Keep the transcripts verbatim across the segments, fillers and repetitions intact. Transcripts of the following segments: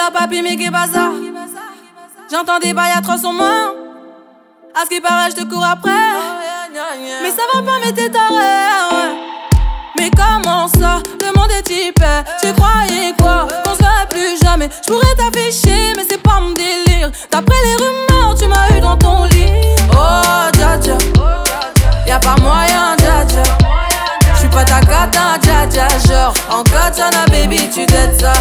là papi mais qu'est pas ça? J'entends des bails atroces sur moi. À ce qui paraît je te cours après. Mais ça va pas mais t'es taré ouais. Mais comment ça? Le monde est typé. Tu croyais quoi? Qu'on se verrait plus jamais. Je pourrais t'afficher mais c'est pas mon délire. D'après les rumeurs tu m'as eu dans ton lit. Oh dja dja, y'a pas moyen dja dja. J'suis pas ta cata dja dja. Genre en katana baby tu t'aides ça.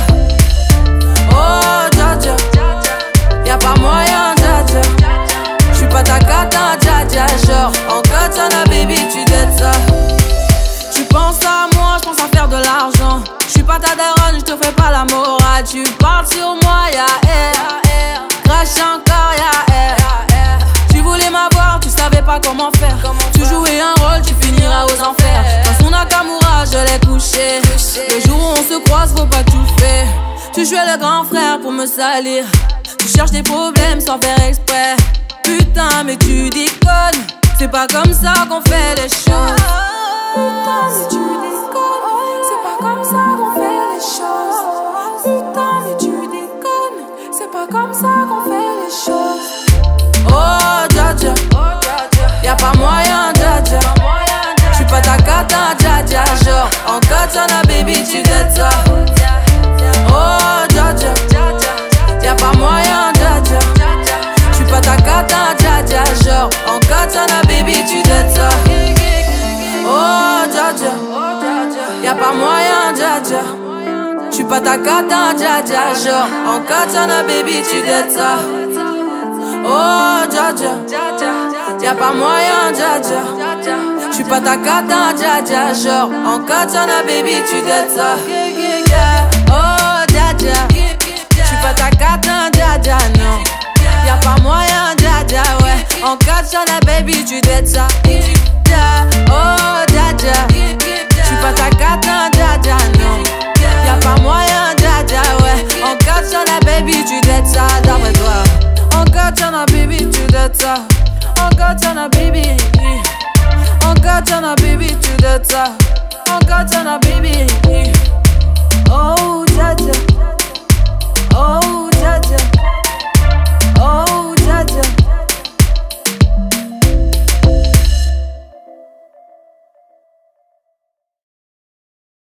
Oh dja dja, y'a pas moyen dja dja. J'suis pas ta cata dja dja. Genre en katana baby tu t'aides ça. Tu penses à moi, j'pense à faire de l'argent. J'suis pas ta daronne, j'te fais pas la morale. Tu parles sur moi, y'a air. Crash encore, y'a air. Tu voulais m'avoir, tu savais pas comment faire. Tu jouais un rôle, tu finiras aux enfers. Dans son Nakamura, je l'ai couché. Le jour où on se croise, faut pas tout faire. Tu jouais le grand frère pour me salir. Tu cherches des problèmes sans faire exprès. Putain, mais tu déconnes. C'est pas comme ça qu'on fait les choses. Putain, mais tu déconnes. C'est pas comme ça qu'on fait les choses. Putain, mais tu déconnes. C'est pas comme ça qu'on fait les choses. Oh, dja dja, y'a pas moyen, dja dja. J'suis pas ta cata, dja dja. Genre, en katana, baby, tu t'aides ça. Oh, dja dja, y'a pas moyen, dja dja. J'suis pas ta cata, dja dja. Genre, en katana, baby, tu t'aides ça. Oh, dja dja, y'a pas moyen, dja dja. J'suis pas ta cata, dja dja. Genre, en katana, baby, tu t'aides ça. Oh, dja dja, y'a pas moyen, dja dja. J'suis pas ta cata, dja dja. Genre, en katana, baby, tu t'aides ça. Oh, dja dja, j'suis pas ta cata, dja dja, non. Y'a pas moyen, dja dja, ouais. En katana, baby, tu t'aides ça.